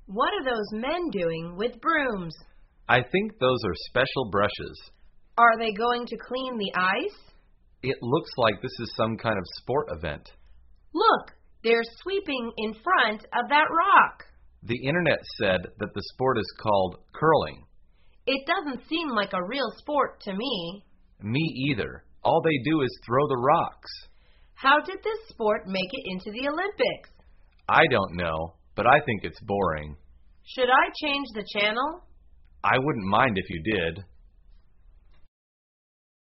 What are those men doing with brooms? I think those are special brushes. Are they going to clean the ice? It looks like this is some kind of sport event. Look, they're sweeping in front of that rock. The internet said that the sport is called curling. It doesn't seem like a real sport to me. Me either. All they do is throw the rocks. How did this sport make it into the Olympics? I don't know, but I think it's boring. Should I change the channel? I wouldn't mind if you did.